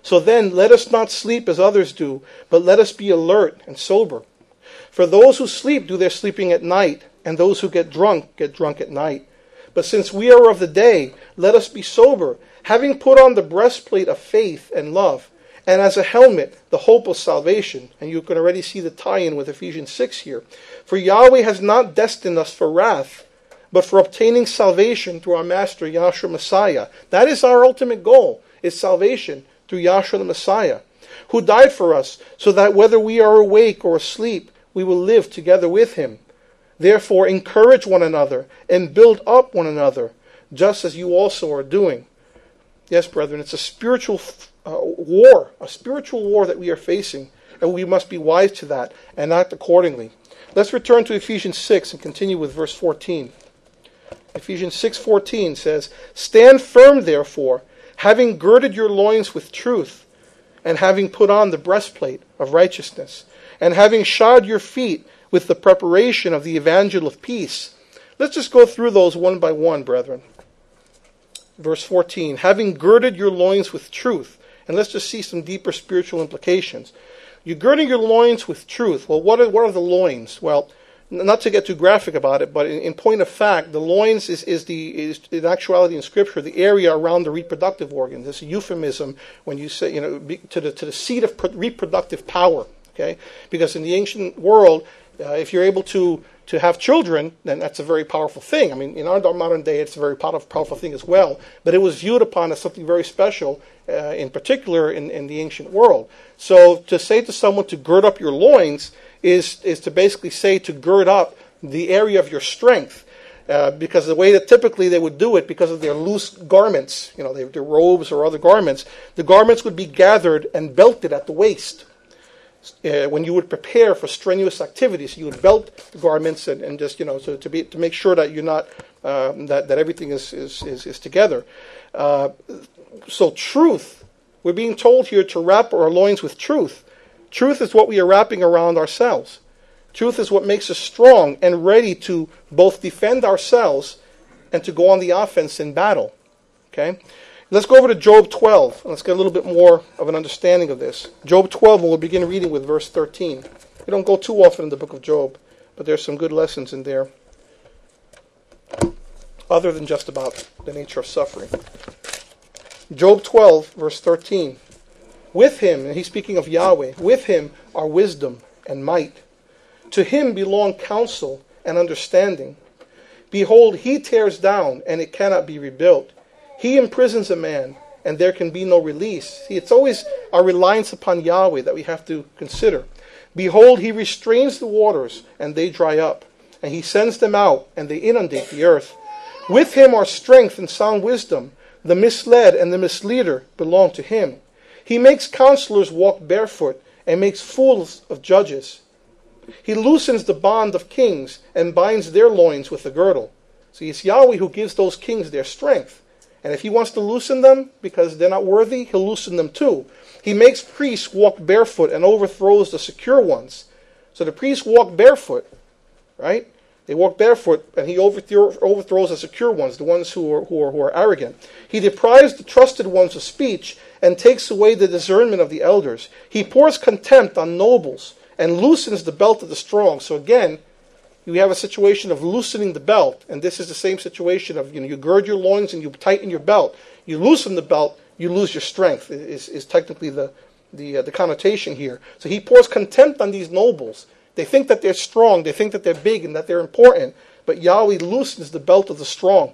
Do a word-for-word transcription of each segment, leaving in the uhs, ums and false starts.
So then, let us not sleep as others do, but let us be alert and sober. For those who sleep do their sleeping at night, and those who get drunk get drunk at night. But since we are of the day, let us be sober, having put on the breastplate of faith and love, and as a helmet, the hope of salvation. And you can already see the tie-in with Ephesians six here. For Yahweh has not destined us for wrath, but for obtaining salvation through our Master, Yahshua Messiah. That is our ultimate goal, is salvation through Yahshua the Messiah, who died for us, so that whether we are awake or asleep, we will live together with him. Therefore, encourage one another and build up one another, just as you also are doing. Yes, brethren, it's a spiritual uh, war, a spiritual war that we are facing, and we must be wise to that and act accordingly. Let's return to Ephesians six and continue with verse fourteen. Ephesians six fourteen says, "Stand firm, therefore, having girded your loins with truth, and having put on the breastplate of righteousness, and having shod your feet with the preparation of the evangel of peace." Let's just go through those one by one, brethren. Verse fourteen, "Having girded your loins with truth." And let's just see some deeper spiritual implications. You're girding your loins with truth. Well, what are, what are the loins? Well, not to get too graphic about it, but in, in point of fact, the loins is, is the is in actuality in Scripture the area around the reproductive organs. It's a euphemism when you say, you know, to the to the seat of reproductive power. Okay, because in the ancient world, uh, if you're able to to have children, then that's a very powerful thing. I mean, in our modern day, it's a very powerful thing as well. But it was viewed upon as something very special, uh, in particular in, in the ancient world. So to say to someone to gird up your loins is is to basically say to gird up the area of your strength. Uh, because the way that typically they would do it, because of their loose garments, you know, their, their robes or other garments, the garments would be gathered and belted at the waist. Uh, when you would prepare for strenuous activities, you would belt the garments and, and just, you know, so to be to make sure that you're not um, that that everything is is is, is together. Uh, so truth, we're being told here to wrap our loins with truth. Truth is what we are wrapping around ourselves. Truth is what makes us strong and ready to both defend ourselves and to go on the offense in battle. Okay. Let's go over to Job twelve, and let's get a little bit more of an understanding of this. Job twelve, and we'll begin reading with verse thirteen. We don't go too often in the book of Job, but there's some good lessons in there, other than just about the nature of suffering. Job twelve, verse thirteen. "With him," and he's speaking of Yahweh, "with him are wisdom and might. To him belong counsel and understanding. Behold, he tears down, and it cannot be rebuilt. He imprisons a man, and there can be no release." See, it's always our reliance upon Yahweh that we have to consider. "Behold, he restrains the waters, and they dry up, and he sends them out, and they inundate the earth. With him are strength and sound wisdom. The misled and the misleader belong to him. He makes counselors walk barefoot, and makes fools of judges. He loosens the bond of kings, and binds their loins with a girdle." See, it's Yahweh who gives those kings their strength. And if he wants to loosen them because they're not worthy, he'll loosen them too. He makes priests walk barefoot and overthrows the secure ones. So the priests walk barefoot, right? They walk barefoot, and he overthrow, overthrows the secure ones, the ones who are, who are who are arrogant. He deprives the trusted ones of speech and takes away the discernment of the elders. He pours contempt on nobles and loosens the belt of the strong. So again, you have a situation of loosening the belt, and this is the same situation of, you know, you gird your loins and you tighten your belt. You loosen the belt, you lose your strength, is, is technically the, the, uh, the connotation here. So he pours contempt on these nobles. They think that they're strong, they think that they're big and that they're important, but Yahweh loosens the belt of the strong.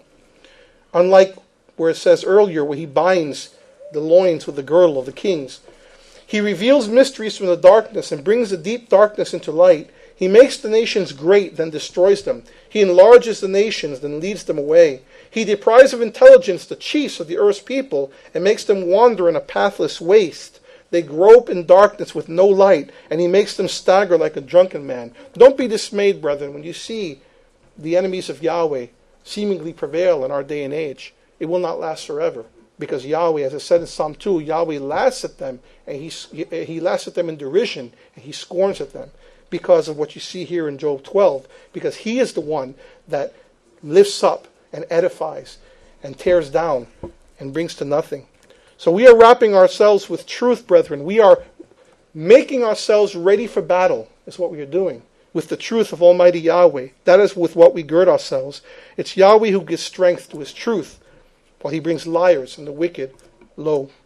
Unlike where it says earlier, where he binds the loins with the girdle of the kings. He reveals mysteries from the darkness and brings the deep darkness into light. He makes the nations great, then destroys them. He enlarges the nations, then leads them away. He deprives of intelligence the chiefs of the earth's people, and makes them wander in a pathless waste. They grope in darkness with no light, and he makes them stagger like a drunken man. Don't be dismayed, brethren, when you see the enemies of Yahweh seemingly prevail in our day and age. It will not last forever. Because Yahweh, as I said in Psalm two, Yahweh laughs at them, and he, he laughs at them in derision, and he scorns at them. Because of what you see here in Job twelve, because he is the one that lifts up and edifies and tears down and brings to nothing. So we are wrapping ourselves with truth, brethren. We are making ourselves ready for battle, is what we are doing, with the truth of Almighty Yahweh. That is with what we gird ourselves. It's Yahweh who gives strength to his truth, while he brings liars and the wicked low.